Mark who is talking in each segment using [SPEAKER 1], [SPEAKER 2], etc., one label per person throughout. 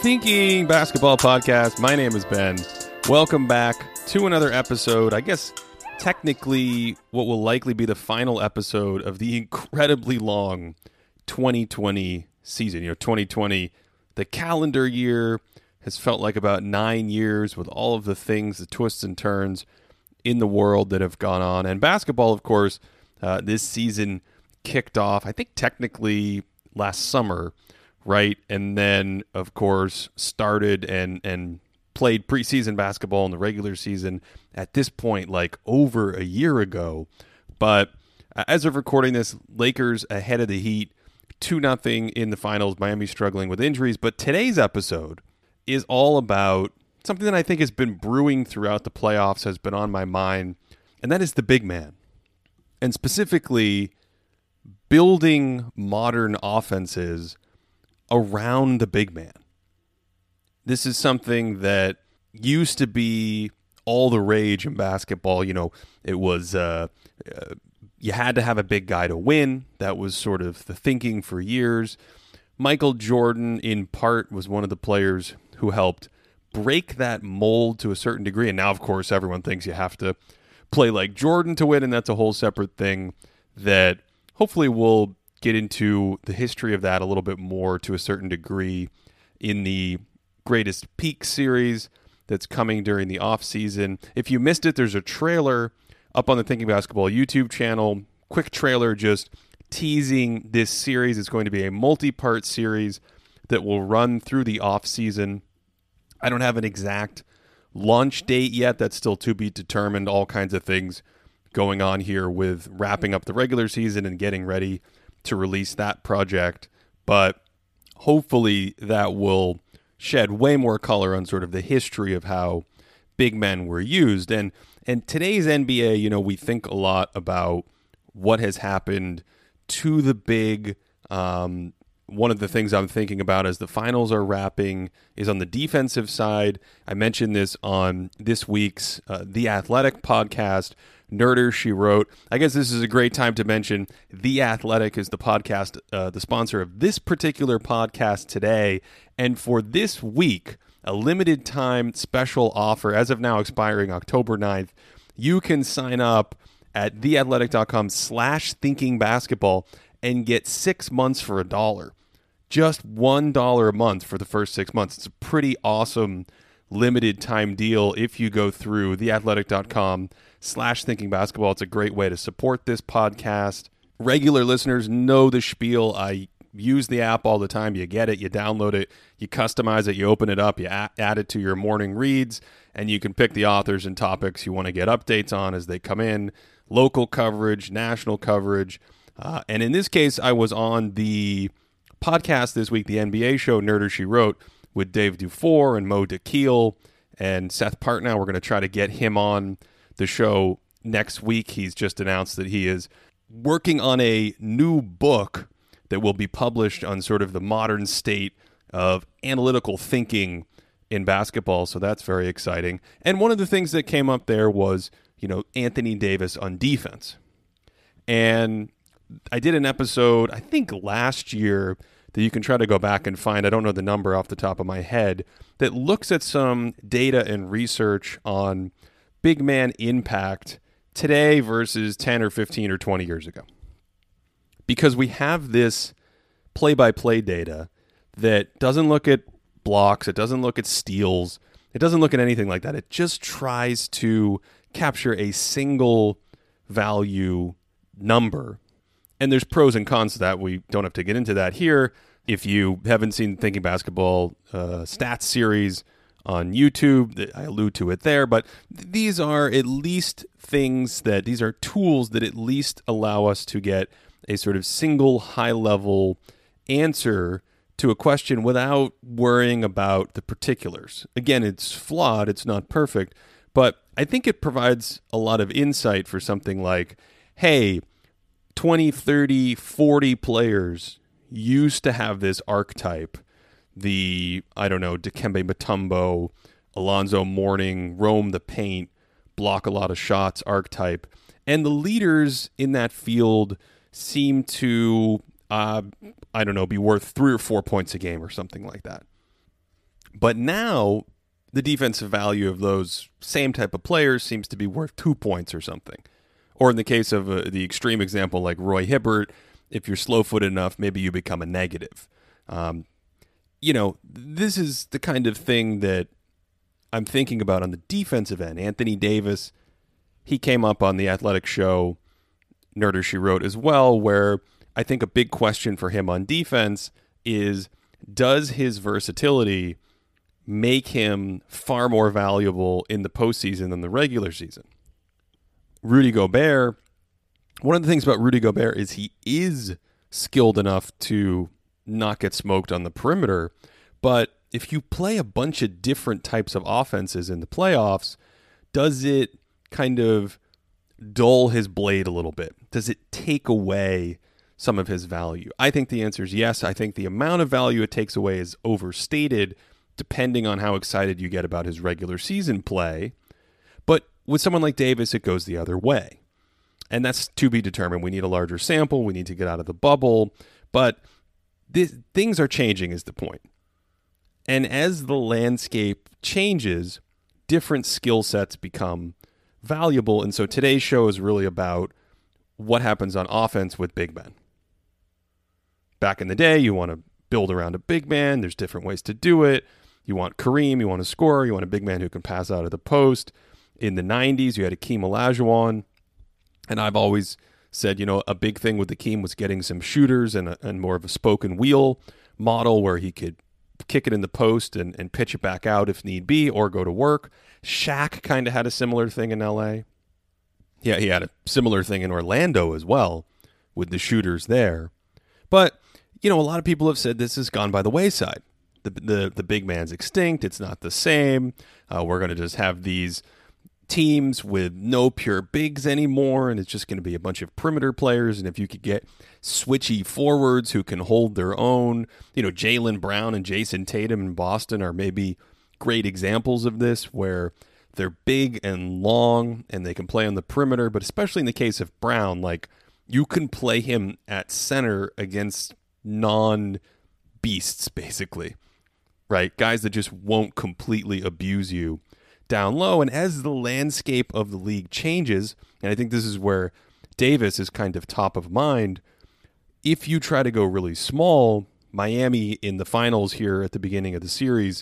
[SPEAKER 1] Thinking Basketball Podcast. My name is Ben. Welcome back to another episode. I guess technically what will likely be the final episode of the incredibly long 2020 season. 2020, the calendar year has felt like about 9 years with all of the things, the twists and turns in the world that have gone on. And basketball, of course, this season kicked off, I think technically last summer, right? And then, of course, started and played preseason basketball in the regular season at this point, like over a year ago. But as of recording this, Lakers ahead of the Heat, 2-0 in the finals. Miami struggling with injuries. But today's episode is all about something that I think has been brewing throughout the playoffs, has been on my mind, and that is the big man. And specifically, building modern offenses around the big man. This is something that used to be all the rage in basketball. It was you had to have a big guy to win. That was sort of the thinking for years. Michael Jordan, in part, was one of the players who helped break that mold to a certain degree. And now, of course, everyone thinks you have to play like Jordan to win, and that's a whole separate thing that hopefully we'll get into the history of that a little bit more to a certain degree in the Greatest Peak series that's coming during the off season. If you missed it, there's a trailer up on the Thinking Basketball YouTube channel. Quick trailer just teasing this series. It's going to be a multi-part series that will run through the off season. I don't have an exact launch date yet. That's still to be determined. All kinds of things going on here with wrapping up the regular season and getting ready to release that project. But hopefully that will shed way more color on sort of the history of how big men were used. And today's NBA, we think a lot about what has happened to the big. One of the things I'm thinking about as the finals are wrapping is on the defensive side. I mentioned this on this week's The Athletic podcast, Nerder, She Wrote. I guess this is a great time to mention The Athletic is the podcast, the sponsor of this particular podcast today. And for this week, a limited time special offer, as of now expiring October 9th, you can sign up at theathletic.com/thinkingbasketball and get 6 months for $1. Just $1 a month for the first 6 months. It's a pretty awesome limited time deal if you go through theathletic.com/thinkingbasketball. It's a great way to support this podcast. Regular listeners know the spiel. I use the app all the time. You get it, you download it, you customize it, you open it up, you add it to your morning reads, and you can pick the authors and topics you want to get updates on as they come in. Local coverage, national coverage. And in this case, I was on the podcast this week, the NBA show, Nerder, She Wrote, with Dave Dufour and Mo Dakhil and Seth Partnow. We're going to try to get him on the show next week. He's just announced that he is working on a new book that will be published on sort of the modern state of analytical thinking in basketball. So that's very exciting. And one of the things that came up there was, Anthony Davis on defense. And I did an episode, I think last year, that you can try to go back and find. I don't know the number off the top of my head, that looks at some data and research on big man impact today versus 10 or 15 or 20 years ago. Because we have this play-by-play data that doesn't look at blocks, it doesn't look at steals, it doesn't look at anything like that. It just tries to capture a single value number. And there's pros and cons to that. We don't have to get into that here. If you haven't seen Thinking Basketball stats series on YouTube, I allude to it there. But these are at least these are tools that at least allow us to get a sort of single high-level answer to a question without worrying about the particulars. Again, it's flawed. It's not perfect. But I think it provides a lot of insight for something like, hey, 20, 30, 40 players used to have this archetype, the, Dikembe Mutombo, Alonzo Mourning, roam the paint, block a lot of shots archetype. And the leaders in that field seem to, be worth 3 or 4 points a game or something like that. But now the defensive value of those same type of players seems to be worth 2 points or something. Or in the case of the extreme example like Roy Hibbert, if you're slow-footed enough, maybe you become a negative. This is the kind of thing that I'm thinking about on the defensive end. Anthony Davis, he came up on the Athletic show, Nerder She Wrote as well, where I think a big question for him on defense is, does his versatility make him far more valuable in the postseason than the regular season? Rudy Gobert, one of the things about Rudy Gobert is he is skilled enough to not get smoked on the perimeter, but if you play a bunch of different types of offenses in the playoffs, does it kind of dull his blade a little bit? Does it take away some of his value? I think the answer is yes. I think the amount of value it takes away is overstated depending on how excited you get about his regular season play. But with someone like Davis, it goes the other way. And that's to be determined. We need a larger sample. We need to get out of the bubble. But things are changing is the point. And as the landscape changes, different skill sets become valuable. And so today's show is really about what happens on offense with big men. Back in the day, you want to build around a big man. There's different ways to do it. You want Kareem, you want a scorer, you want a big man who can pass out of the post. In the 90s, you had Akeem Olajuwon. And I've always said, a big thing with Akeem was getting some shooters and more of a spoken wheel model where he could kick it in the post and pitch it back out if need be or go to work. Shaq kind of had a similar thing in L.A. Yeah, he had a similar thing in Orlando as well with the shooters there. But, a lot of people have said this has gone by the wayside. The big man's extinct. It's not the same. We're going to just have these teams with no pure bigs anymore, and it's just going to be a bunch of perimeter players. And if you could get switchy forwards who can hold their own, Jaylen Brown and Jason Tatum in Boston are maybe great examples of this, where they're big and long and they can play on the perimeter. But especially in the case of Brown, like, you can play him at center against non-beasts, basically, right? Guys that just won't completely abuse you down low. And as the landscape of the league changes, and I think this is where Davis is kind of top of mind, if you try to go really small, Miami in the finals here at the beginning of the series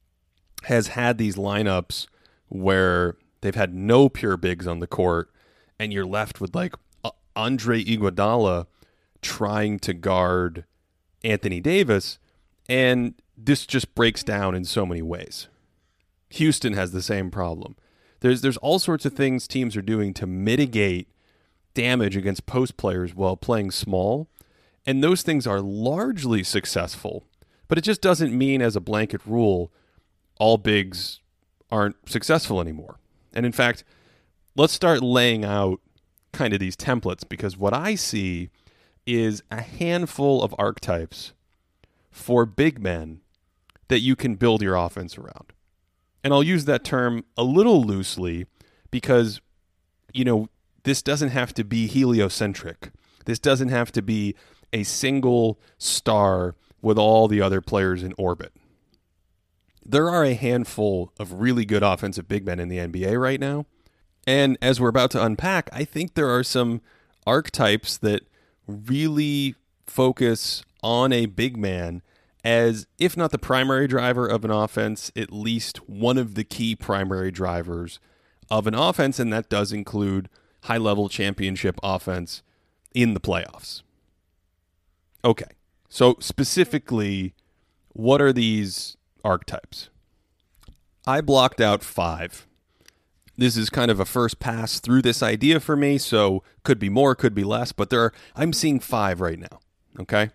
[SPEAKER 1] has had these lineups where they've had no pure bigs on the court, and you're left with like Andre Iguodala trying to guard Anthony Davis, and this just breaks down in so many ways. Houston has the same problem. There's all sorts of things teams are doing to mitigate damage against post players while playing small, and those things are largely successful, but it just doesn't mean as a blanket rule all bigs aren't successful anymore. And in fact, let's start laying out kind of these templates, because what I see is a handful of archetypes for big men that you can build your offense around. And I'll use that term a little loosely because, this doesn't have to be heliocentric. This doesn't have to be a single star with all the other players in orbit. There are a handful of really good offensive big men in the NBA right now. And as we're about to unpack, I think there are some archetypes that really focus on a big man as, if not the primary driver of an offense, at least one of the key primary drivers of an offense, and that does include high-level championship offense in the playoffs. Okay, so specifically, what are these archetypes? I blocked out 5. This is kind of a first pass through this idea for me, so could be more, could be less, but I'm seeing 5 right now, okay?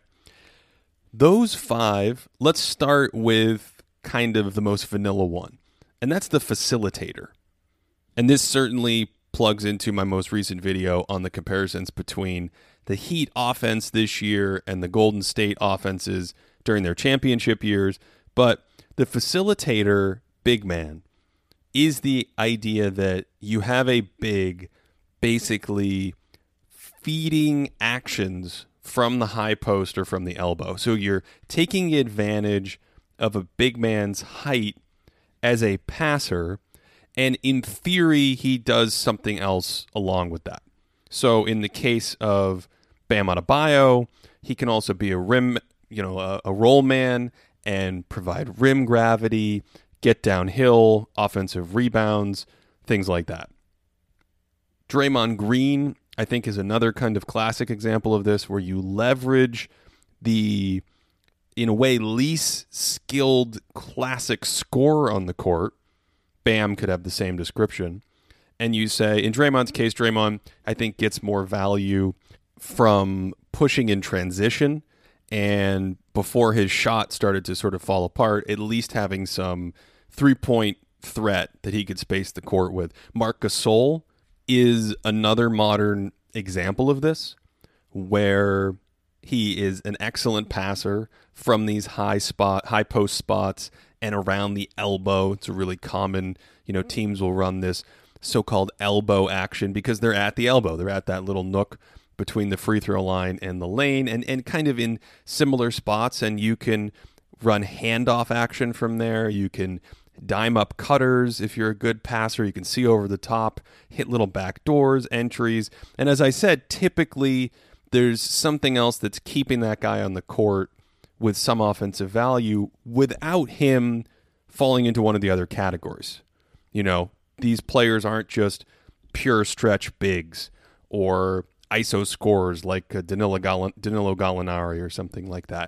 [SPEAKER 1] Those 5, let's start with kind of the most vanilla one, and that's the facilitator. And this certainly plugs into my most recent video on the comparisons between the Heat offense this year and the Golden State offenses during their championship years. But the facilitator big man is the idea that you have a big basically feeding actions from the high post or from the elbow. So you're taking advantage of a big man's height as a passer, and in theory, he does something else along with that. So in the case of Bam Adebayo, he can also be a rim, a roll man and provide rim gravity, get downhill, offensive rebounds, things like that. Draymond Green, I think, is another kind of classic example of this, where you leverage the, in a way, least skilled classic scorer on the court. Bam could have the same description. And you say, in Draymond's case, Draymond, I think, gets more value from pushing in transition, and before his shot started to sort of fall apart, at least having some three-point threat that he could space the court with. Marc Gasol is another modern example of this, where he is an excellent passer from these high post spots and around the elbow. It's a really common, teams will run this so-called elbow action because they're at the elbow. They're at that little nook between the free throw line and the lane, and kind of in similar spots, and you can run handoff action from there. You can dime up cutters if you're a good passer. You can see over the top, hit little back doors, entries. And as I said, typically there's something else that's keeping that guy on the court with some offensive value without him falling into one of the other categories. These players aren't just pure stretch bigs or ISO scorers like Danilo Gallinari or something like that.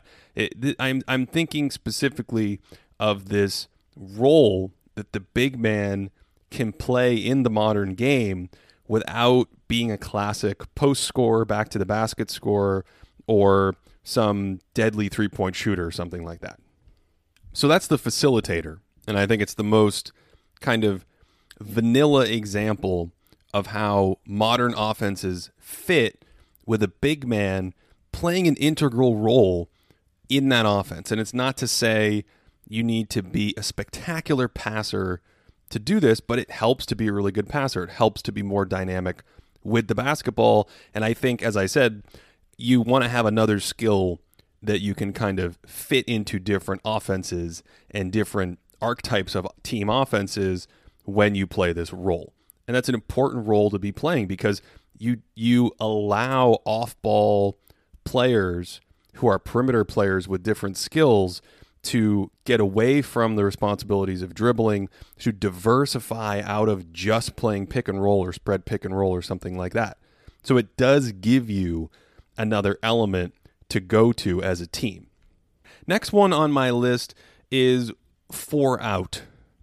[SPEAKER 1] I'm thinking specifically of this role that the big man can play in the modern game without being a classic post scorer, back to the basket scorer, or some deadly three-point shooter or something like that. So that's the facilitator, and I think it's the most kind of vanilla example of how modern offenses fit with a big man playing an integral role in that offense. And it's not to say you need to be a spectacular passer to do this, but it helps to be a really good passer. It helps to be more dynamic with the basketball. And I think, as I said, you want to have another skill that you can kind of fit into different offenses and different archetypes of team offenses when you play this role. And that's an important role to be playing because you allow off-ball players who are perimeter players with different skills to get away from the responsibilities of dribbling, to diversify out of just playing pick and roll or spread pick and roll or something like that. So it does give you another element to go to as a team. Next one on my list is 4 out.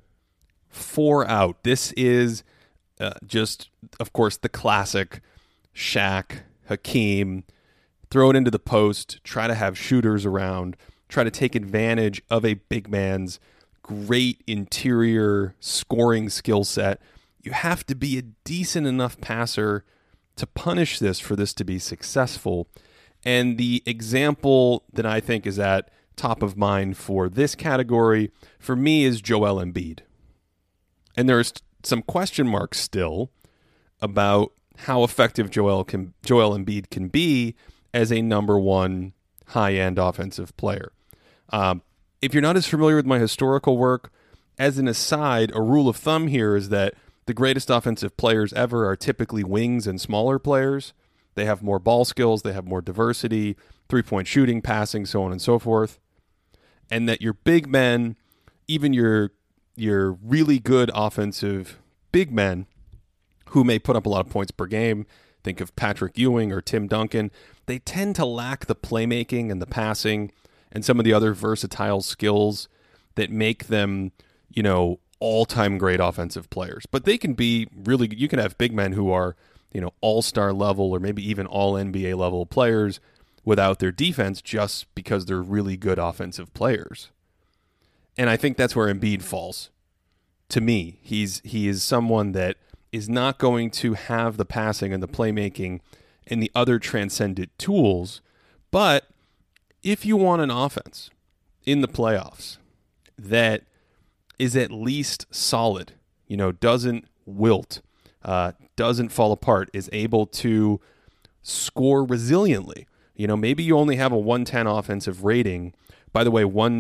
[SPEAKER 1] 4 out. This is just, of course, the classic Shaq, Hakeem, throw it into the post, try to have shooters around, try to take advantage of a big man's great interior scoring skill set. You have to be a decent enough passer to punish this for this to be successful. And the example that I think is at top of mind for this category, for me, is Joel Embiid. And there's some question marks still about how effective Joel Embiid can be as a number one high-end offensive player. If you're not as familiar with my historical work, as an aside, a rule of thumb here is that the greatest offensive players ever are typically wings and smaller players. They have more ball skills, they have more diversity, three-point shooting, passing, so on and so forth. And that your big men, even your really good offensive big men who may put up a lot of points per game, think of Patrick Ewing or Tim Duncan, they tend to lack the playmaking and the passing and some of the other versatile skills that make them, all-time great offensive players. But they can be really, you can have big men who are, all-star level or maybe even all-NBA level players without their defense just because they're really good offensive players. And I think that's where Embiid falls. To me, he is someone that is not going to have the passing and the playmaking and the other transcendent tools. But if you want an offense in the playoffs that is at least solid, doesn't wilt, doesn't fall apart, is able to score resiliently. Maybe you only have a 110 offensive rating. By the way, one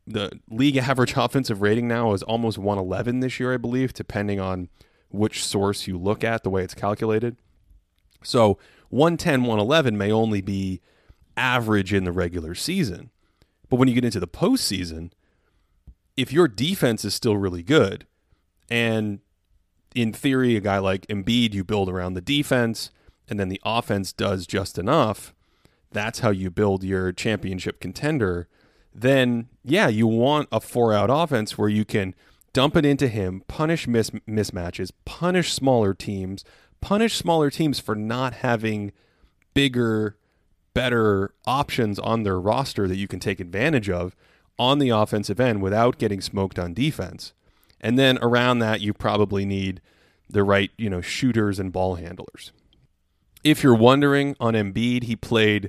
[SPEAKER 1] the league average offensive rating now is almost 111 this year, I believe, depending on which source you look at, the way it's calculated. So 110, 111 may only be average in the regular season. But when you get into the postseason, if your defense is still really good, and in theory, a guy like Embiid, you build around the defense, and then the offense does just enough, that's how you build your championship contender, then, yeah, you want a 4-out offense where you can dump it into him, punish mismatches, punish smaller teams for not having bigger, better options on their roster that you can take advantage of on the offensive end without getting smoked on defense. And then around that, you probably need the right, shooters and ball handlers. If you're wondering, on Embiid, he played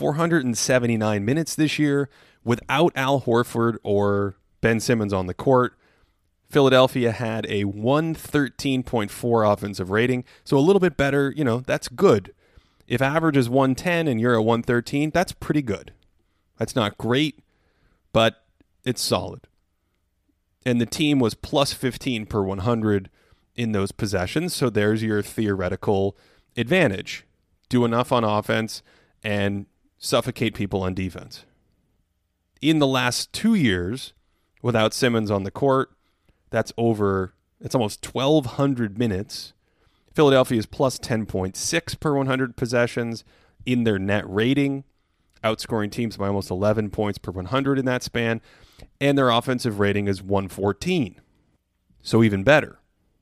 [SPEAKER 1] 479 minutes this year without Al Horford or Ben Simmons on the court. Philadelphia had a 113.4 offensive rating, so a little bit better, that's good. If average is 110 and you're at 113, that's pretty good. That's not great, but it's solid. And the team was plus 15 per 100 in those possessions, so there's your theoretical advantage. Do enough on offense and suffocate people on defense. In the last 2 years, without Simmons on the court, it's almost 1,200 minutes. Philadelphia is plus 10.6 per 100 possessions in their net rating, outscoring teams by almost 11 points per 100 in that span, and their offensive rating is 114, so even better.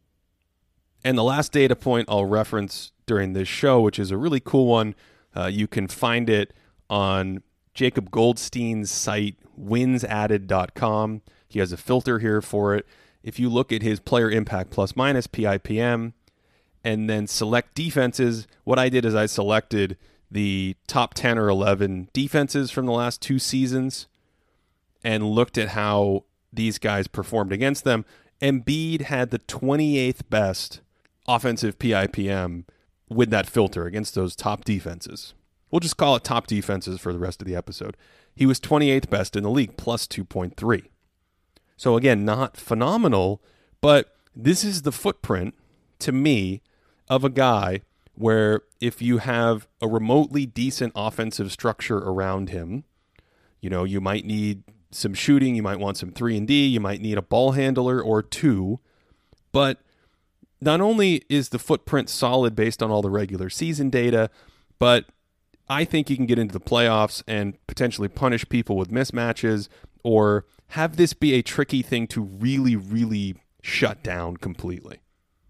[SPEAKER 1] And the last data point I'll reference during this show, which is a really cool one, you can find it on Jacob Goldstein's site, winsadded.com. He has a filter here for it. If you look at his player impact plus minus, PIPM, and then select defenses, what I did is I selected the top 10 or 11 defenses from the last 2 seasons and looked at how these guys performed against them. Embiid had the 28th best offensive PIPM with that filter against those top defenses. We'll just call it top defenses for the rest of the episode. He was 28th best in the league, plus 2.3. So again, not phenomenal, but this is the footprint, to me, of a guy where if you have a remotely decent offensive structure around him, you might need some shooting, you might want some 3-and-D, you might need a ball handler or 2, but not only is the footprint solid based on all the regular season data, but I think you can get into the playoffs and potentially punish people with mismatches or have this be a tricky thing to really, really shut down completely.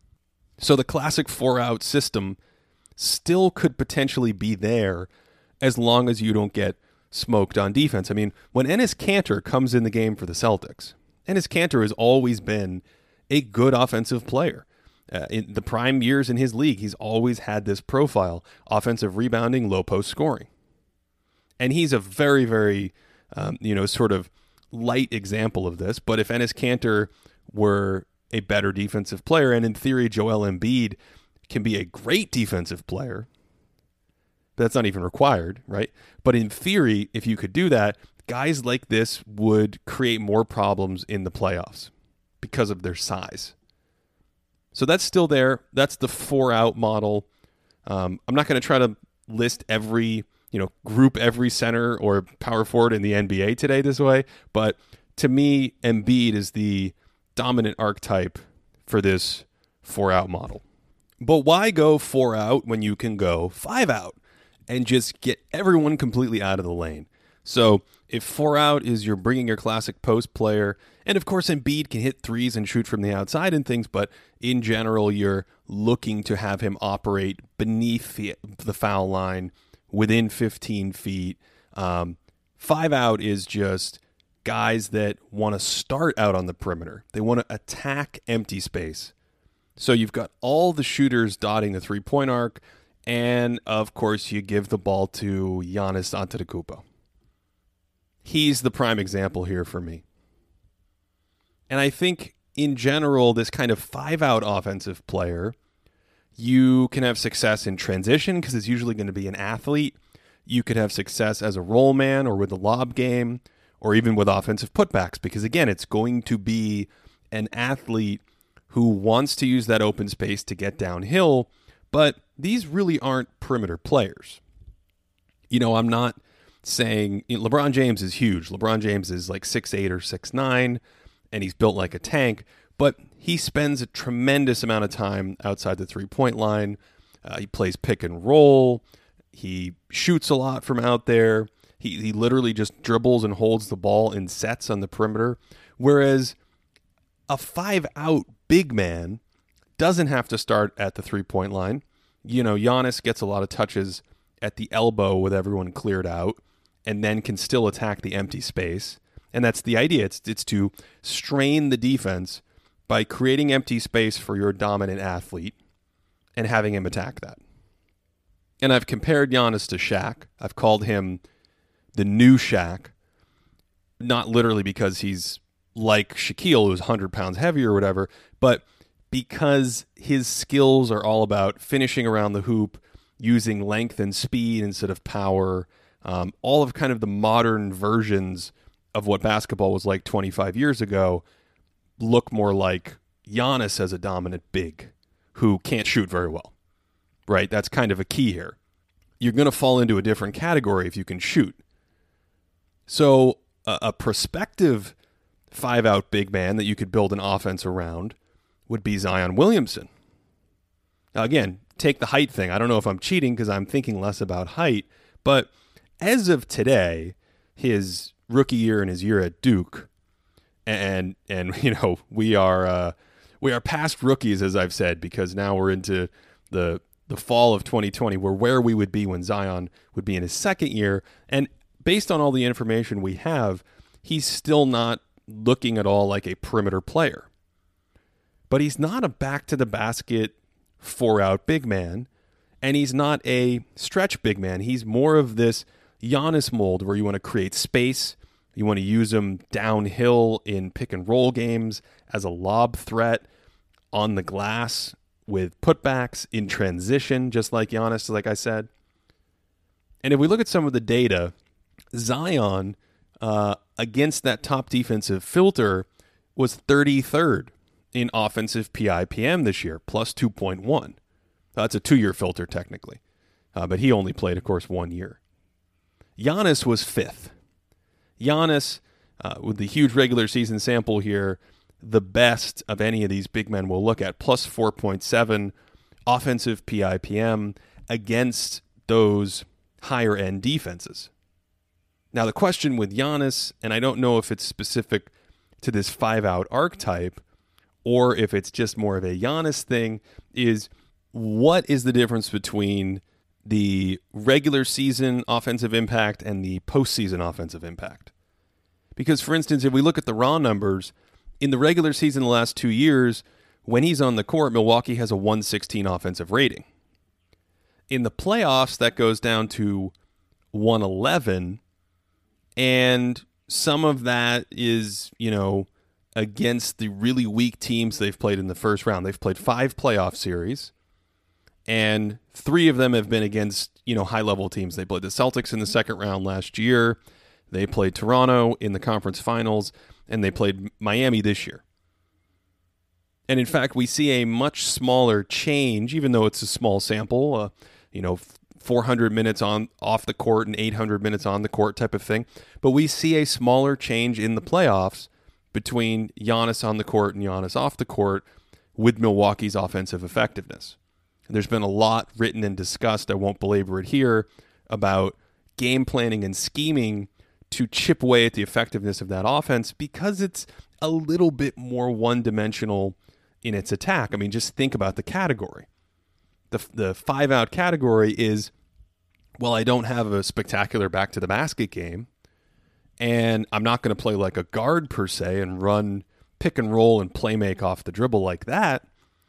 [SPEAKER 1] So the classic 4-out system still could potentially be there as long as you don't get smoked on defense. I mean, when Enes Kanter comes in the game for the Celtics, Enes Kanter has always been a good offensive player. In the prime years in his league, he's always had this profile, offensive rebounding, low post scoring. And he's a very, very, sort of light example of this. But if Enes Kanter were a better defensive player, and in theory, Joel Embiid can be a great defensive player, but that's not even required, right? But in theory, if you could do that, guys like this would create more problems in the playoffs because of their size. So that's still there. That's the 4-out model. I'm not going to try to list group every center or power forward in the NBA today this way. But to me, Embiid is the dominant archetype for this 4-out model. But why go 4-out when you can go 5-out and just get everyone completely out of the lane? So if 4-out is you're bringing your classic post player, and of course Embiid can hit threes and shoot from the outside and things, but in general you're looking to have him operate beneath the foul line within 15 feet. 5-out is just guys that want to start out on the perimeter. They want to attack empty space. So you've got all the shooters dotting the three-point arc, and of course you give the ball to Giannis Antetokounmpo. He's the prime example here for me. And I think in general, this kind of 5-out offensive player, you can have success in transition because it's usually going to be an athlete. You could have success as a roll man or with a lob game, or even with offensive putbacks, because again, it's going to be an athlete who wants to use that open space to get downhill, but these really aren't perimeter players. I'm not saying LeBron James is huge. LeBron James is like 6'8" or 6'9", and he's built like a tank, but he spends a tremendous amount of time outside the three-point line. He plays pick and roll. He shoots a lot from out there. He literally just dribbles and holds the ball in sets on the perimeter, whereas a 5-out big man doesn't have to start at the three-point line. Giannis gets a lot of touches at the elbow with everyone cleared out and then can still attack the empty space. And that's the idea. It's to strain the defense by creating empty space for your dominant athlete and having him attack that. And I've compared Giannis to Shaq. I've called him the new Shaq, not literally because he's like Shaquille, who's 100 pounds heavier or whatever, but because his skills are all about finishing around the hoop, using length and speed instead of power, all of kind of the modern versions of what basketball was like 25 years ago look more like Giannis as a dominant big who can't shoot very well, right? That's kind of a key here. You're going to fall into a different category if you can shoot. So a prospective 5-out big man that you could build an offense around would be Zion Williamson. Now, again, take the height thing. I don't know if I'm cheating because I'm thinking less about height, but as of today, his rookie year and his year at Duke, and we are past rookies, as I've said, because now we're into the fall of 2020, where we would be when Zion would be in his second year, and based on all the information we have, he's still not looking at all like a perimeter player. But he's not a back-to-the-basket 4-out big man, and he's not a stretch big man. He's more of this Giannis mold where you want to create space, you want to use him downhill in pick-and-roll games as a lob threat on the glass with putbacks in transition, just like Giannis, like I said. And if we look at some of the data, Zion, against that top defensive filter, was 33rd in offensive PIPM this year, plus 2.1. That's a 2-year filter, technically. But he only played, of course, 1 year. Giannis was 5th. Giannis, with the huge regular season sample here, the best of any of these big men we'll look at, plus 4.7 offensive PIPM against those higher-end defenses. Now, the question with Giannis, and I don't know if it's specific to this 5-out archetype or if it's just more of a Giannis thing, is what is the difference between the regular season offensive impact and the postseason offensive impact? Because, for instance, if we look at the raw numbers, in the regular season the last 2 years, when he's on the court, Milwaukee has a 116 offensive rating. In the playoffs, that goes down to 111, and some of that is, against the really weak teams they've played in the first round. They've played 5 playoff series, and 3 of them have been against, high-level teams. They played the Celtics in the second round last year. They played Toronto in the conference finals, and they played Miami this year. And in fact, we see a much smaller change, even though it's a small sample, 400 minutes off the court and 800 minutes on the court type of thing. But we see a smaller change in the playoffs between Giannis on the court and Giannis off the court with Milwaukee's offensive effectiveness. And there's been a lot written and discussed, I won't belabor it here, about game planning and scheming to chip away at the effectiveness of that offense because it's a little bit more one-dimensional in its attack. I mean, just think about the category. The 5-out category is, well, I don't have a spectacular back-to-the-basket game, and I'm not going to play like a guard per se and run pick and roll and play make off the dribble like that,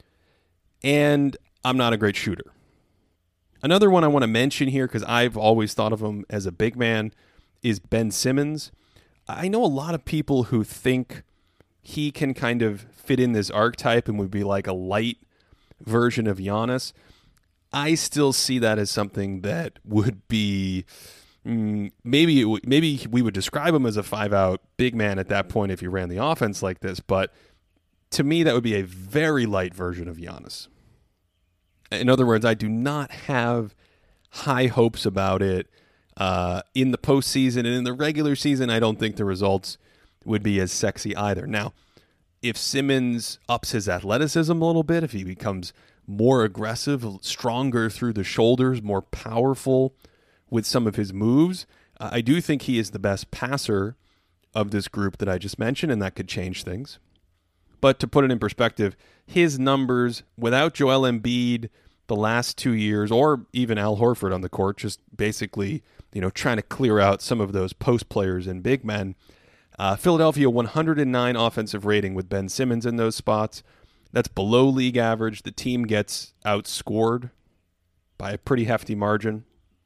[SPEAKER 1] and I'm not a great shooter. Another one I want to mention here, because I've always thought of him as a big man, is Ben Simmons. I know a lot of people who think he can kind of fit in this archetype and would be like a light version of Giannis. I still see that as something that would be maybe we would describe him as a 5-out big man at that point if he ran the offense like this. But to me, that would be a very light version of Giannis. In other words, I do not have high hopes about it in the postseason, and in the regular season, I don't think the results would be as sexy either. Now, if Simmons ups his athleticism a little bit, if he becomes more aggressive, stronger through the shoulders, more powerful with some of his moves, I do think he is the best passer of this group that I just mentioned, and that could change things. But to put it in perspective, his numbers without Joel Embiid the last 2 years, or even Al Horford on the court, just basically, trying to clear out some of those post players and big men. Philadelphia 109 offensive rating with Ben Simmons in those spots. That's below league average. The team gets outscored by a pretty hefty margin.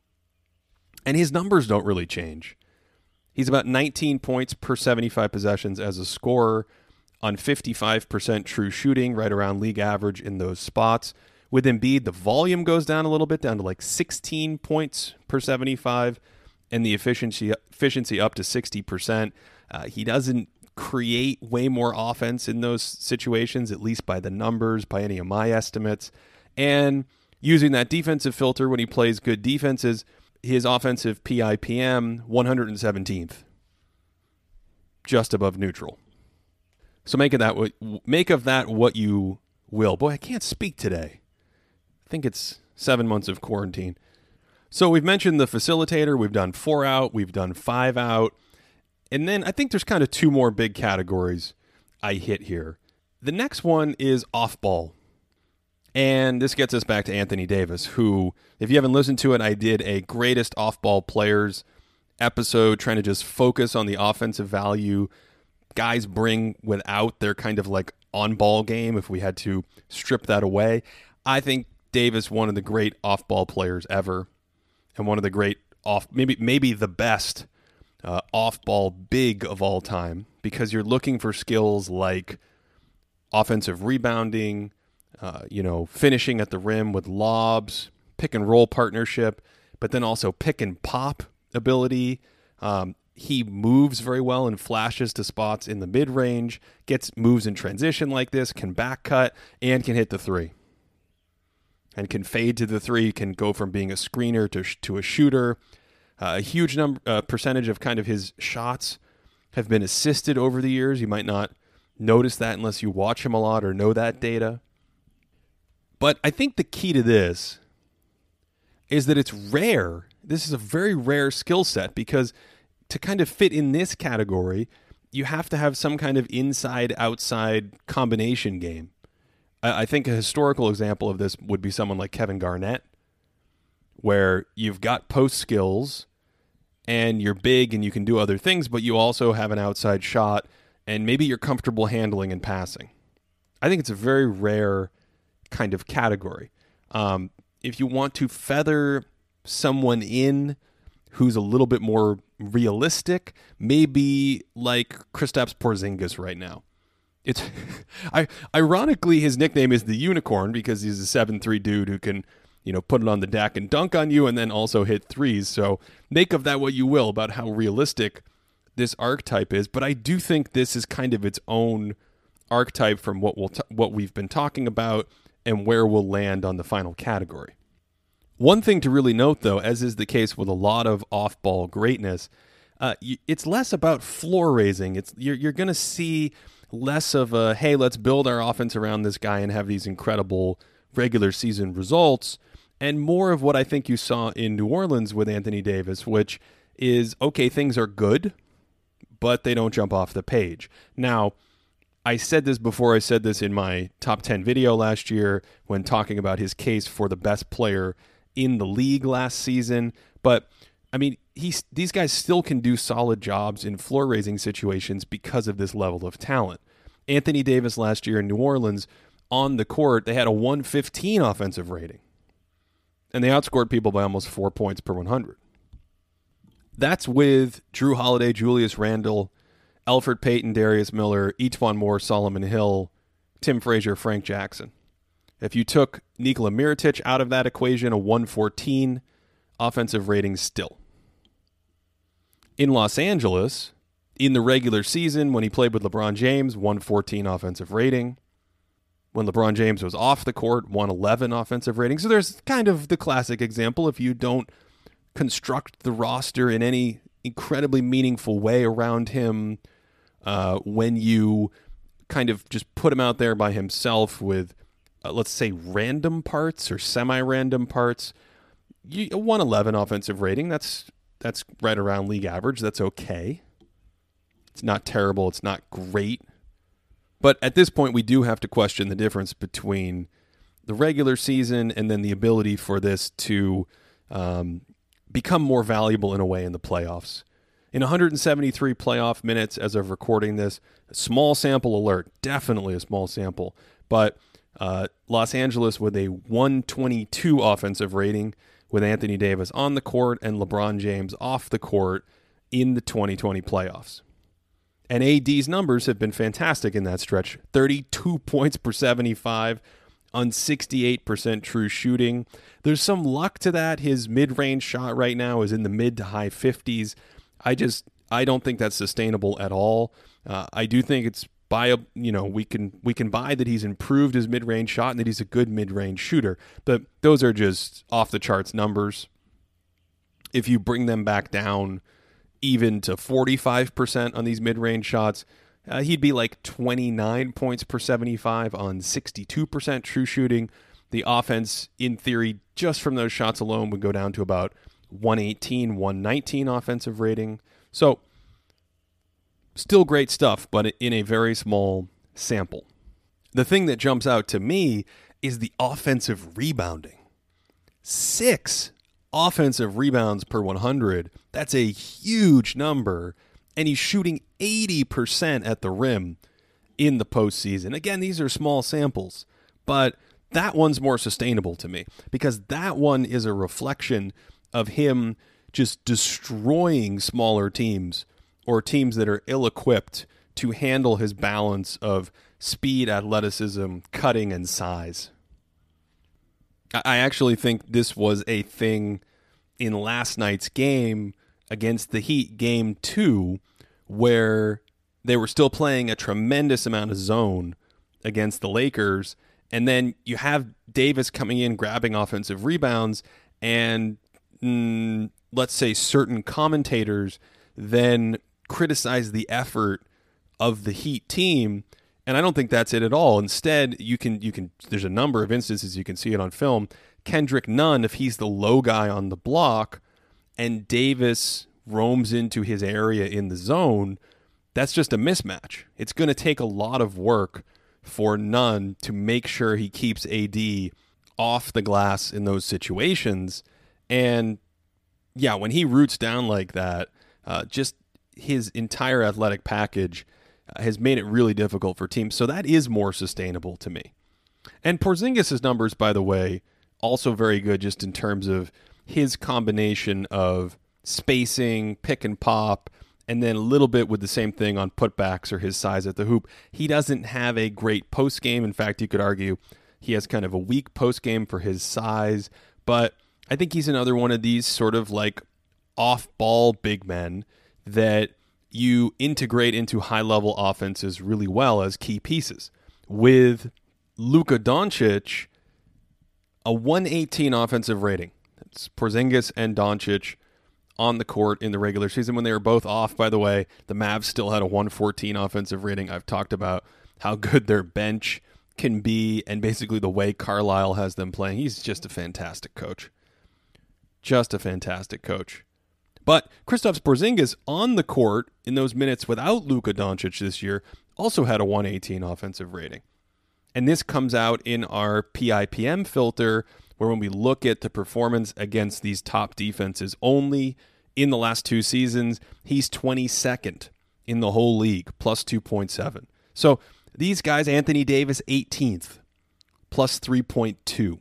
[SPEAKER 1] And his numbers don't really change. He's about 19 points per 75 possessions as a scorer on 55% true shooting, right around league average in those spots. With Embiid, the volume goes down a little bit, down to like 16 points per 75, and the efficiency up to 60%. He doesn't create way more offense in those situations, at least by the numbers, by any of my estimates. And using that defensive filter when he plays good defenses, his offensive PIPM, 117th, just above neutral. So make of that what you will. Boy, I can't speak today. I think it's 7 months of quarantine. So we've mentioned the facilitator. We've done 4 out. We've done 5 out. And then I think there's kind of 2 more big categories I hit here. The next one is off-ball. And this gets us back to Anthony Davis, who, if you haven't listened to it, I did a greatest off-ball players episode trying to just focus on the offensive value guys bring without their kind of like on-ball game if we had to strip that away. I think Davis, one of the great off-ball players ever, and one of the great maybe the best off-ball big of all time, because you're looking for skills like offensive rebounding, finishing at the rim with lobs, pick and roll partnership, but then also pick and pop ability. He moves very well and flashes to spots in the mid-range, gets moves in transition like this, can back cut, and can hit the three. And can fade to the three, can go from being a screener to a shooter. A huge percentage of kind of his shots have been assisted over the years. You might not notice that unless you watch him a lot or know that data. But I think the key to this is that it's rare. This is a very rare skill set, because to kind of fit in this category, you have to have some kind of inside-outside combination game. I think a historical example of this would be someone like Kevin Garnett, where you've got post skills and you're big and you can do other things, but you also have an outside shot and maybe you're comfortable handling and passing. I think it's a very rare kind of category. If you want to feather someone in who's a little bit more realistic, maybe like Kristaps Porzingis right now. It's ironically, his nickname is the Unicorn because he's a 7'3" dude who can, put it on the deck and dunk on you and then also hit threes. So make of that what you will about how realistic this archetype is. But I do think this is kind of its own archetype from what we've been talking about and where we'll land on the final category. One thing to really note, though, as is the case with a lot of off-ball greatness, it's less about floor raising. You're going to see less of a, hey, let's build our offense around this guy and have these incredible regular season results, and more of what I think you saw in New Orleans with Anthony Davis, which is, okay, things are good, but they don't jump off the page. Now, I said this before. I said this in my top 10 video last year when talking about his case for the best player in the league last season. But, I mean, these guys still can do solid jobs in floor-raising situations because of this level of talent. Anthony Davis last year in New Orleans, on the court, they had a 115 offensive rating. And they outscored people by almost 4 points per 100. That's with Drew Holiday, Julius Randle, Elfrid Payton, Darius Miller, E'Twaun Moore, Solomon Hill, Tim Frazier, Frank Jackson. If you took Nikola Mirotic out of that equation, a 114 offensive rating still. In Los Angeles, in the regular season, when he played with LeBron James, 114 offensive rating. When LeBron James was off the court, 111 offensive rating. So there's kind of the classic example. If you don't construct the roster in any incredibly meaningful way around him, when you kind of just put him out there by himself with, let's say, random parts or semi-random parts, 111 offensive rating, that's right around league average. That's okay. It's not terrible. It's not great. But at this point, we do have to question the difference between the regular season and then the ability for this to become more valuable in a way in the playoffs. In 173 playoff minutes as of recording this, a small sample alert, definitely a small sample, but Los Angeles with a 122 offensive rating with Anthony Davis on the court and LeBron James off the court in the 2020 playoffs. And AD's numbers have been fantastic in that stretch. 32 points per 75 on 68% true shooting. There's some luck to that. His mid-range shot right now is in the mid to high 50s. I don't think that's sustainable at all. I do think it's we can buy that he's improved his mid-range shot and that he's a good mid-range shooter. But those are just off the charts numbers. If you bring them back down even to 45% on these mid-range shots, he'd be like 29 points per 75 on 62% true shooting. The offense, in theory, just from those shots alone would go down to about 118, 119 offensive rating. So still great stuff, but in a very small sample. The thing that jumps out to me is the offensive rebounding. 6 offensive rebounds per 100. That's a huge number. And he's shooting 80% at the rim in the postseason. Again, these are small samples, but that one's more sustainable to me because that one is a reflection of him just destroying smaller teams or teams that are ill-equipped to handle his balance of speed, athleticism, cutting, and size. I actually think this was a thing in last night's game against the Heat, game 2, where they were still playing a tremendous amount of zone against the Lakers, and then you have Davis coming in, grabbing offensive rebounds, and let's say certain commentators then criticize the effort of the Heat team, and I don't think that's it at all. Instead, you can there's a number of instances you can see it on film. Kendrick Nunn, if he's the low guy on the block and Davis roams into his area in the zone, that's just a mismatch. It's going to take a lot of work for Nunn to make sure he keeps AD off the glass in those situations. And yeah, when he roots down like that, just his entire athletic package has made it really difficult for teams. So that is more sustainable to me. And Porzingis' numbers, by the way, also very good just in terms of his combination of spacing, pick and pop, and then a little bit with the same thing on putbacks or his size at the hoop. He doesn't have a great post game. In fact, you could argue he has kind of a weak post game for his size, but I think he's another one of these sort of like off-ball big men that you integrate into high-level offenses really well as key pieces. With Luka Doncic, a 118 offensive rating. It's Porzingis and Doncic on the court in the regular season when they were both off, by the way. The Mavs still had a 114 offensive rating. I've talked about how good their bench can be and basically the way Carlisle has them playing. He's just a fantastic coach. Just a fantastic coach. But Kristaps Porzingis on the court in those minutes without Luka Doncic this year also had a 118 offensive rating. And this comes out in our PIPM filter, where when we look at the performance against these top defenses only in the last 2 seasons, he's 22nd in the whole league, plus 2.7. So these guys, Anthony Davis, 18th, plus 3.2.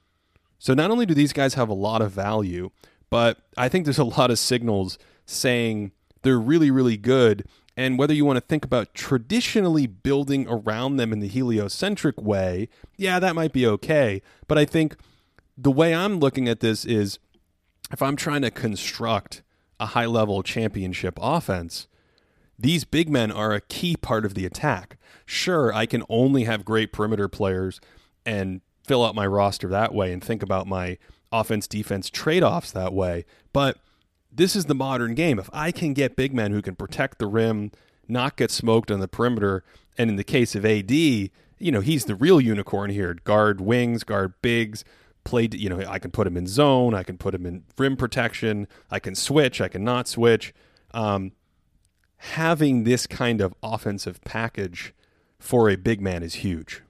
[SPEAKER 1] So not only do these guys have a lot of value, but I think there's a lot of signals saying they're really, really good. And whether you want to think about traditionally building around them in the heliocentric way, yeah, that might be okay. But I think the way I'm looking at this is if I'm trying to construct a high-level championship offense, these big men are a key part of the attack. Sure, I can only have great perimeter players and fill out my roster that way and think about my offense-defense trade-offs that way, but this is the modern game. If I can get big men who can protect the rim, not get smoked on the perimeter, and in the case of AD, he's the real unicorn here. Guard wings, guard bigs, I can put him in zone, I can put him in rim protection, I can switch, I can not switch. Having this kind of offensive package for a big man is huge.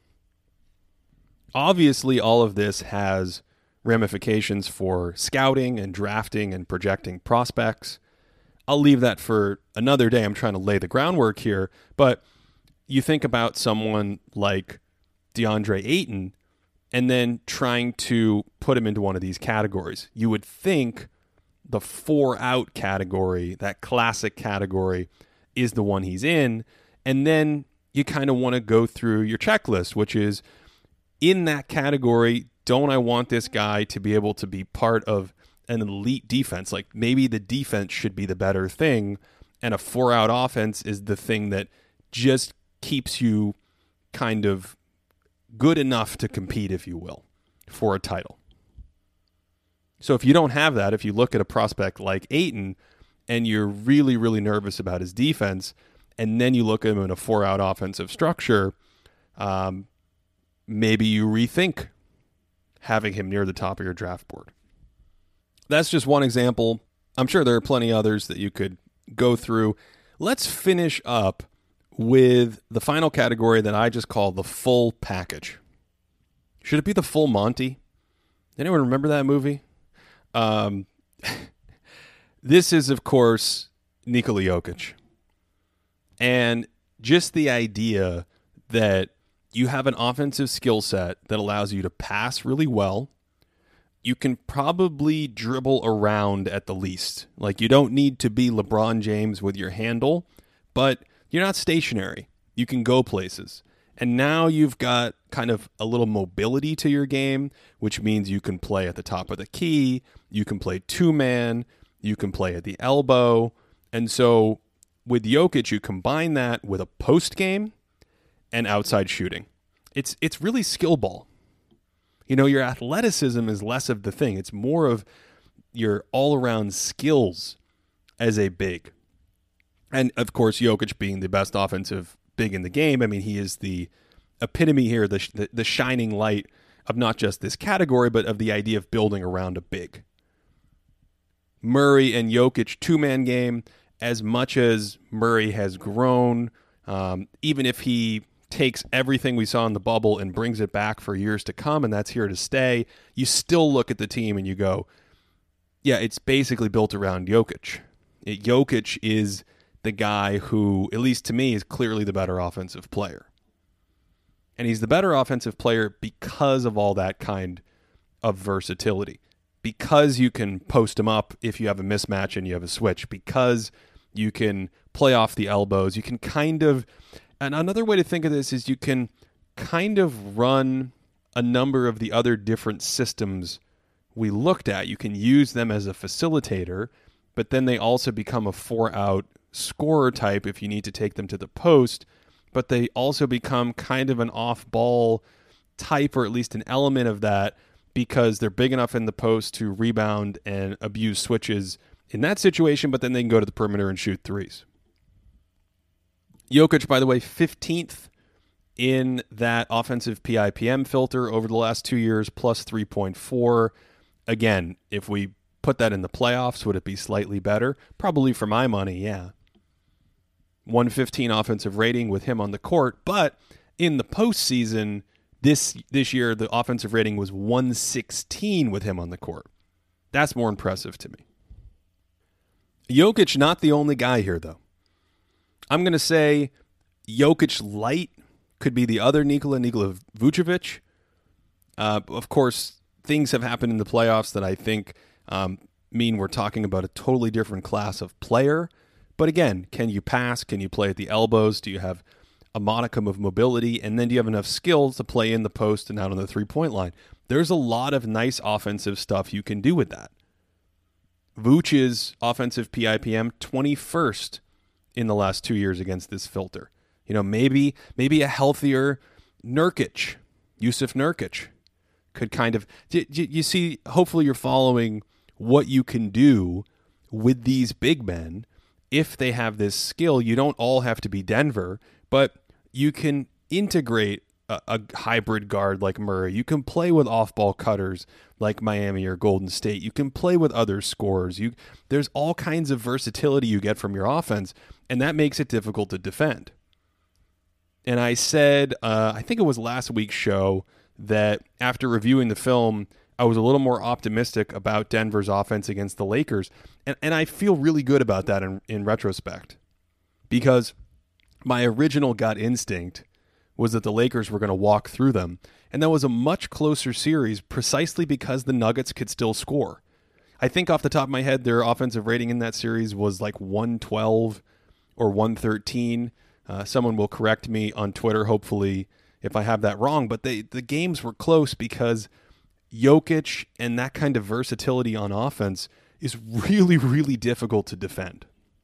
[SPEAKER 1] Obviously, all of this has ramifications for scouting and drafting and projecting prospects. I'll leave that for another day. I'm trying to lay the groundwork here, but you think about someone like DeAndre Ayton and then trying to put him into one of these categories. You would think the 4-out category, that classic category, is the one he's in, and then you kind of want to go through your checklist, which is, in that category, don't I want this guy to be able to be part of an elite defense? Like, maybe the defense should be the better thing, and a 4-out offense is the thing that just keeps you kind of good enough to compete, if you will, for a title. So if you don't have that, if you look at a prospect like Ayton and you're really, really nervous about his defense, and then you look at him in a 4-out offensive structure, maybe you rethink having him near the top of your draft board. That's just one example. I'm sure there are plenty others that you could go through. Let's finish up with the final category that I just call the full package. Should it be the full Monty? Anyone remember that movie? This is, of course, Nikola Jokic. And just the idea that you have an offensive skill set that allows you to pass really well. You can probably dribble around at the least. Like, you don't need to be LeBron James with your handle, but you're not stationary. You can go places. And now you've got kind of a little mobility to your game, which means you can play at the top of the key, you can play two-man, you can play at the elbow. And so with Jokic, you combine that with a post game and outside shooting. It's really skill ball. Your athleticism is less of the thing. It's more of your all-around skills as a big. And, of course, Jokic being the best offensive big in the game, I mean, he is the epitome here, the shining light of not just this category, but of the idea of building around a big. Murray and Jokic two-man game, as much as Murray has grown, even if he takes everything we saw in the bubble and brings it back for years to come, and that's here to stay, you still look at the team and you go, yeah, it's basically built around Jokic. Jokic is the guy who, at least to me, is clearly the better offensive player. And he's the better offensive player because of all that kind of versatility. Because you can post him up if you have a mismatch and you have a switch. Because you can play off the elbows. You can kind of... And another way to think of this is you can kind of run a number of the other different systems we looked at. You can use them as a facilitator, but then they also become a 4-out scorer type if you need to take them to the post, but they also become kind of an off-ball type, or at least an element of that, because they're big enough in the post to rebound and abuse switches in that situation, but then they can go to the perimeter and shoot threes. Jokic, by the way, 15th in that offensive PIPM filter over the last 2 years, plus 3.4. Again, if we put that in the playoffs, would it be slightly better? Probably for my money, yeah. 115 offensive rating with him on the court, but in the postseason this year, the offensive rating was 116 with him on the court. That's more impressive to me. Jokic, not the only guy here, though. I'm going to say Jokic light could be the other Nikola Vucevic. Of course, things have happened in the playoffs that I think mean we're talking about a totally different class of player. But again, can you pass? Can you play at the elbows? Do you have a modicum of mobility? And then do you have enough skills to play in the post and out on the three-point line? There's a lot of nice offensive stuff you can do with that. Vooch's offensive PIPM, 21st in the last 2 years against this filter. Maybe a healthier Nurkic, Yusuf Nurkic, could kind of... You see, hopefully you're following what you can do with these big men if they have this skill. You don't all have to be Denver, but you can integrate a hybrid guard like Murray. You can play with off-ball cutters like Miami or Golden State. You can play with other scorers. There's all kinds of versatility you get from your offense, and that makes it difficult to defend. And I said, I think it was last week's show, that after reviewing the film, I was a little more optimistic about Denver's offense against the Lakers. And I feel really good about that in retrospect, because my original gut instinct was that the Lakers were going to walk through them. And that was a much closer series precisely because the Nuggets could still score. I think off the top of my head, their offensive rating in that series was like 112 or 113. Someone will correct me on Twitter, hopefully, if I have that wrong. But the games were close because Jokic and that kind of versatility on offense is really, really difficult to defend.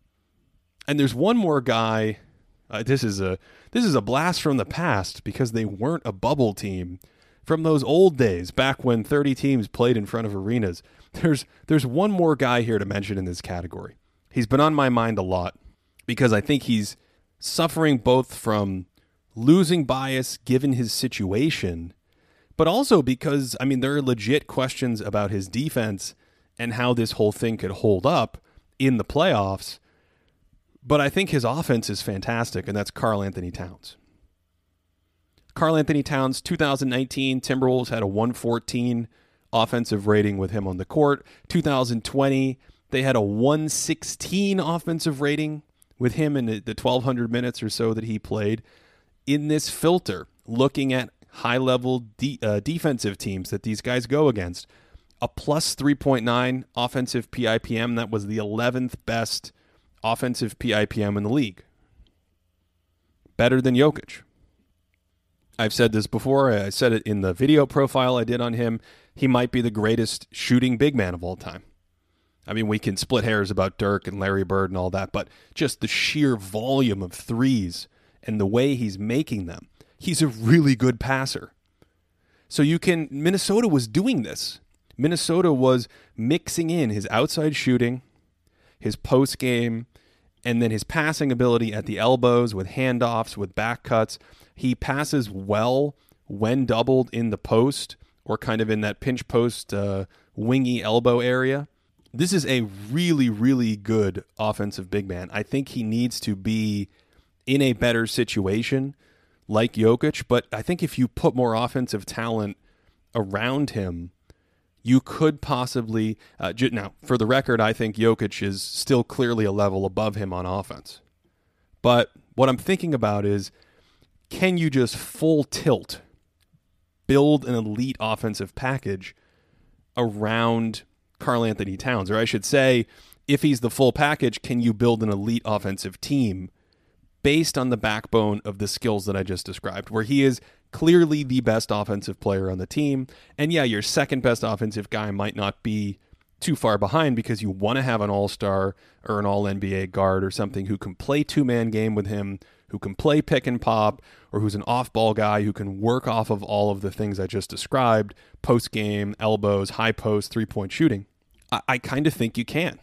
[SPEAKER 1] And there's one more guy. This is a blast from the past because they weren't a bubble team from those old days back when 30 teams played in front of arenas. There's one more guy here to mention in this category. He's been on my mind a lot because I think he's suffering both from losing bias given his situation, but also because, there are legit questions about his defense and how this whole thing could hold up in the playoffs. But I think his offense is fantastic, and that's Karl-Anthony Towns. Karl-Anthony Towns, 2019, Timberwolves had a 114 offensive rating with him on the court. 2020, they had a 116 offensive rating with him in the 1,200 minutes or so that he played. In this filter, looking at high-level defensive teams that these guys go against, a plus 3.9 offensive PIPM. That was the 11th best offensive PIPM in the league. Better than Jokic. I've said this before. I said it in the video profile I did on him. He might be the greatest shooting big man of all time. We can split hairs about Dirk and Larry Bird and all that, but just the sheer volume of threes and the way he's making them, he's a really good passer. So Minnesota was doing this. Minnesota was mixing in his outside shooting, his post game, and then his passing ability at the elbows with handoffs, with back cuts. He passes well when doubled in the post or kind of in that pinch post wingy elbow area. This is a really, really good offensive big man. I think he needs to be in a better situation like Jokic, but I think if you put more offensive talent around him, you could possibly... now, for the record, I think Jokic is still clearly a level above him on offense. But what I'm thinking about is, can you just full tilt, build an elite offensive package around Karl-Anthony Towns? Or I should say, if he's the full package, can you build an elite offensive team based on the backbone of the skills that I just described, where he is clearly the best offensive player on the team? And yeah, your second best offensive guy might not be too far behind because you want to have an all-star or an all-NBA guard or something who can play two-man game with him, who can play pick and pop, or who's an off-ball guy who can work off of all of the things I just described, post-game, elbows, high post, three-point shooting. I kind of think you can.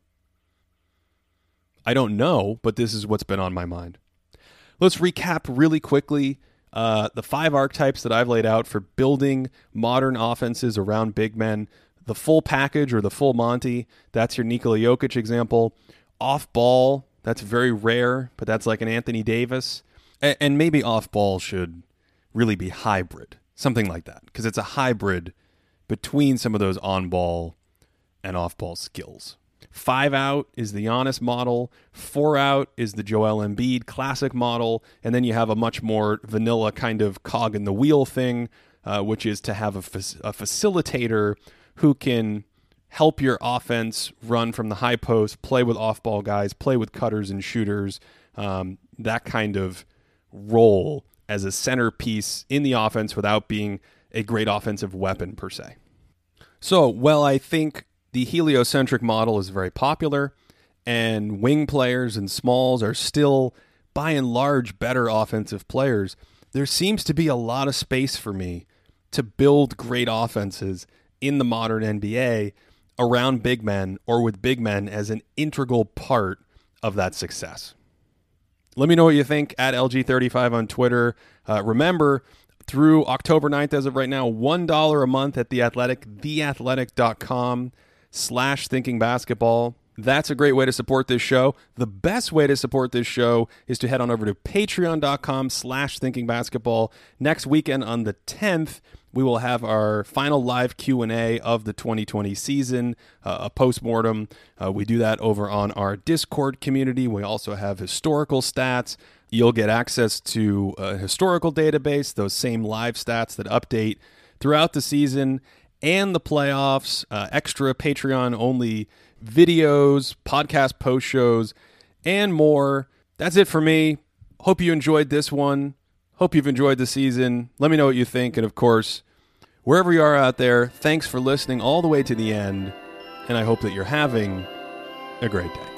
[SPEAKER 1] I don't know, but this is what's been on my mind. Let's recap really quickly the 5 archetypes that I've laid out for building modern offenses around big men. The full package or the full Monty, that's your Nikola Jokic example. Off ball, that's very rare, but that's like an Anthony Davis. And maybe off ball should really be hybrid, something like that, because it's a hybrid between some of those on ball and off ball skills. 5 out is the Giannis model. 4 out is the Joel Embiid classic model. And then you have a much more vanilla kind of cog in the wheel thing, which is to have a facilitator who can help your offense run from the high post, play with off-ball guys, play with cutters and shooters, that kind of role as a centerpiece in the offense without being a great offensive weapon per se. So, well, I think the heliocentric model is very popular, and wing players and smalls are still, by and large, better offensive players, there seems to be a lot of space for me to build great offenses in the modern NBA around big men or with big men as an integral part of that success. Let me know what you think at LG35 on Twitter. Remember, through October 9th, as of right now, $1 a month at The Athletic, theathletic.com/thinkingbasketball. That's a great way to support this show. The best way to support this show is to head on over to patreon.com/thinkingbasketball. Next weekend on the 10th, we will have our final live Q&A of the 2020 season, a postmortem. We do that over on our Discord community. We also have historical stats. You'll get access to a historical database, those same live stats that update throughout the season and the playoffs, extra Patreon-only videos, podcast post shows, and more. That's it for me. Hope you enjoyed this one. Hope you've enjoyed the season. Let me know what you think. And of course, wherever you are out there, thanks for listening all the way to the end. And I hope that you're having a great day.